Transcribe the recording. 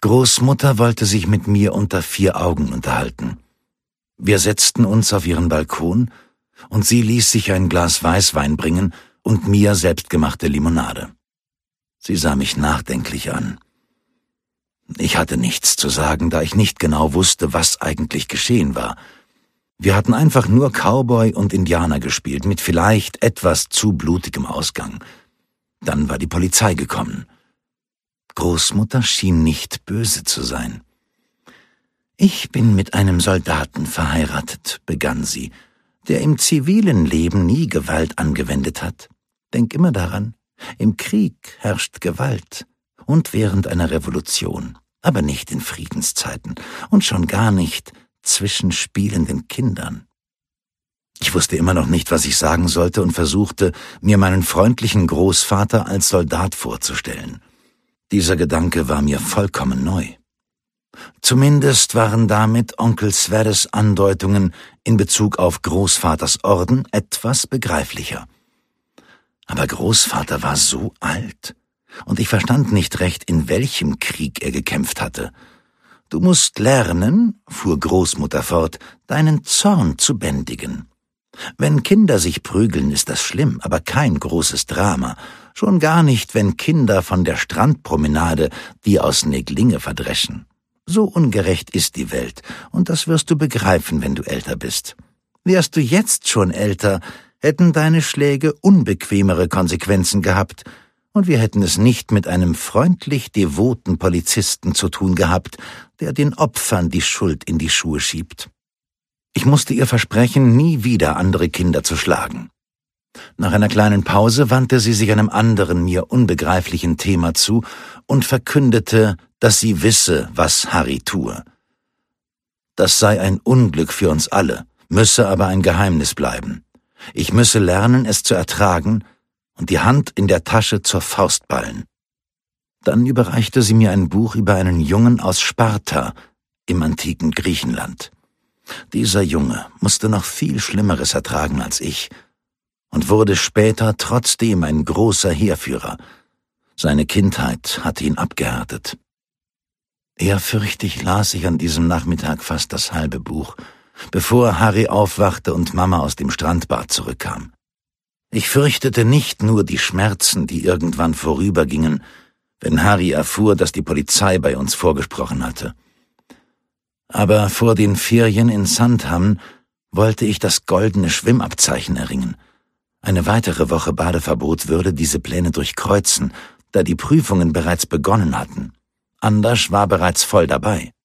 Großmutter wollte sich mit mir unter 4 Augen unterhalten. Wir setzten uns auf ihren Balkon, und sie ließ sich ein Glas Weißwein bringen und mir selbstgemachte Limonade. Sie sah mich nachdenklich an. Ich hatte nichts zu sagen, da ich nicht genau wusste, was eigentlich geschehen war. Wir hatten einfach nur Cowboy und Indianer gespielt, mit vielleicht etwas zu blutigem Ausgang. Dann war die Polizei gekommen. Großmutter schien nicht böse zu sein. »Ich bin mit einem Soldaten verheiratet«, begann sie, »der im zivilen Leben nie Gewalt angewendet hat. Denk immer daran, im Krieg herrscht Gewalt und während einer Revolution, aber nicht in Friedenszeiten und schon gar nicht zwischen spielenden Kindern.« Ich wusste immer noch nicht, was ich sagen sollte und versuchte, mir meinen freundlichen Großvater als Soldat vorzustellen. Dieser Gedanke war mir vollkommen neu. Zumindest waren damit Onkel Sverres Andeutungen in Bezug auf Großvaters Orden etwas begreiflicher. Aber Großvater war so alt, und ich verstand nicht recht, in welchem Krieg er gekämpft hatte. »Du musst lernen«, fuhr Großmutter fort, »deinen Zorn zu bändigen. Wenn Kinder sich prügeln, ist das schlimm, aber kein großes Drama. Schon gar nicht, wenn Kinder von der Strandpromenade die aus Neglinge verdreschen. So ungerecht ist die Welt, und das wirst du begreifen, wenn du älter bist. Wärst du jetzt schon älter, hätten deine Schläge unbequemere Konsequenzen gehabt, und wir hätten es nicht mit einem freundlich devoten Polizisten zu tun gehabt, der den Opfern die Schuld in die Schuhe schiebt. Ich musste ihr versprechen, nie wieder andere Kinder zu schlagen. Nach einer kleinen Pause wandte sie sich einem anderen, mir unbegreiflichen Thema zu und verkündete, dass sie wisse, was Harry tue. Das sei ein Unglück für uns alle, müsse aber ein Geheimnis bleiben. Ich müsse lernen, es zu ertragen und die Hand in der Tasche zur Faust ballen. Dann überreichte sie mir ein Buch über einen Jungen aus Sparta im antiken Griechenland. Dieser Junge musste noch viel Schlimmeres ertragen als ich und wurde später trotzdem ein großer Heerführer. Seine Kindheit hatte ihn abgehärtet. Ehrfürchtig las ich an diesem Nachmittag fast das halbe Buch, bevor Harry aufwachte und Mama aus dem Strandbad zurückkam. Ich fürchtete nicht nur die Schmerzen, die irgendwann vorübergingen, wenn Harry erfuhr, dass die Polizei bei uns vorgesprochen hatte. Aber vor den Ferien in Sandham wollte ich das goldene Schwimmabzeichen erringen. Eine weitere Woche Badeverbot würde diese Pläne durchkreuzen, da die Prüfungen bereits begonnen hatten. Anders war bereits voll dabei.